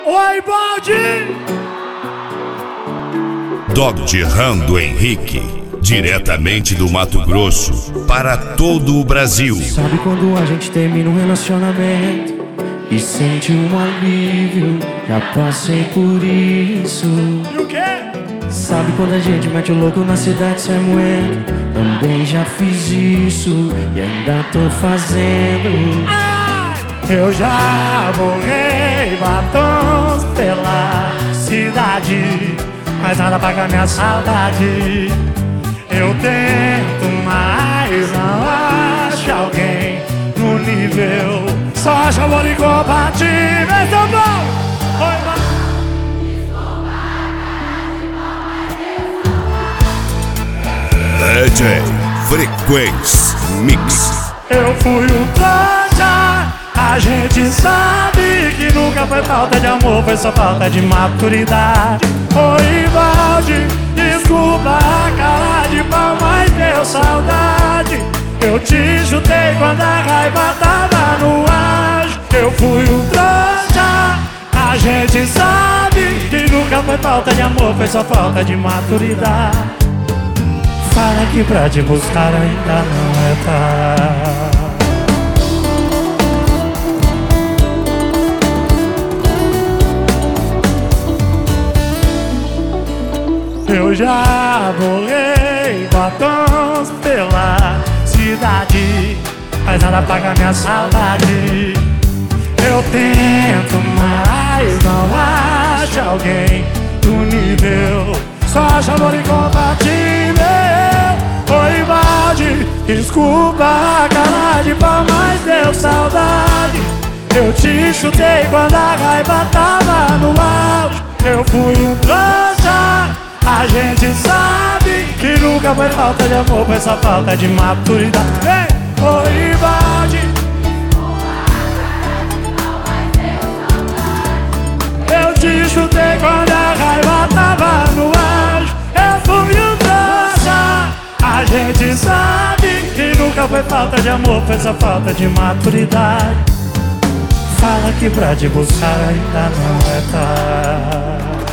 Oi, Baldi! Dr. Rando Henrique, diretamente do Mato Grosso para todo o Brasil. Sabe quando a gente termina um relacionamento e sente um alívio? Já passei por isso. E o quê? Sabe quando a gente mete o louco na cidade sem moeda? Também já fiz isso e ainda tô fazendo. Eu já borrei batons pela cidade, mas nada paga minha saudade. Eu tento, mas não acho alguém no nível. Só acho amor incompatível. Então bom! DJ Frequência Mix. Eu fui um trouxa. A gente sabe que nunca foi falta de amor, foi só falta de maturidade. Oi, Valde, desculpa a cara de pau, mas deu saudade. Eu te chutei quando a raiva tava no ar. Eu fui um trouxa. A gente sabe que nunca foi falta de amor, foi só falta de maturidade. Fala que pra te buscar ainda não é tarde. Eu já borrei batons pela cidade, mas nada paga minha saudade. Eu tento, mas não acho alguém do nível. Só acho amor incompatível. Oi, Valde, desculpa a cara de pau, mas deu saudade. Eu te chutei quando a raiva tava no auge. Eu fui um trouxa. A gente sabe que nunca foi falta de amor, foi só falta de maturidade. Ei, oi, Valde, eu te chutei quando a raiva tava no auge. Eu fui um trouxa. A gente sabe que nunca foi falta de amor, foi só falta de maturidade. Fala que pra te buscar ainda não é tarde.